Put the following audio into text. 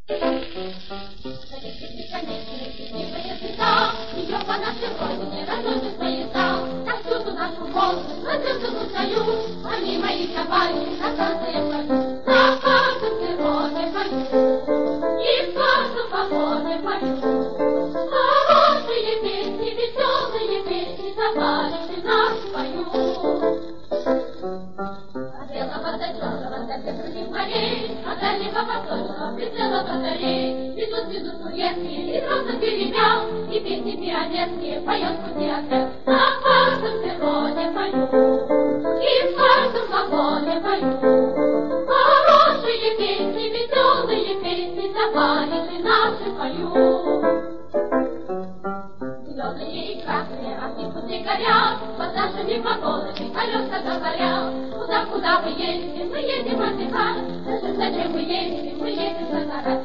Ее по нашей родине разносят поезда, повсюду нашу волну возлюбленную свою, они мои собаки на танце я пою, на каждом природе пою, и в каждом походе пою. Хорошие песни, веселые песни, товарищи наши пою. От белого до черного, до других морей, от дальнего восточного прицела батарей, ведут турецкие и грозно перемял, и песни пионерские поет кузнец. На каждом природе пою, и в каждом вагоне пою. Хорошие песни, веселые песни, товарищи наши пою. Зеленые и красные огни пути горят, под нашими погонами колеса говорят. Куда вы едете? Мы едем отдыхать. Скажи, зачем вы едете? Мы едем загорать.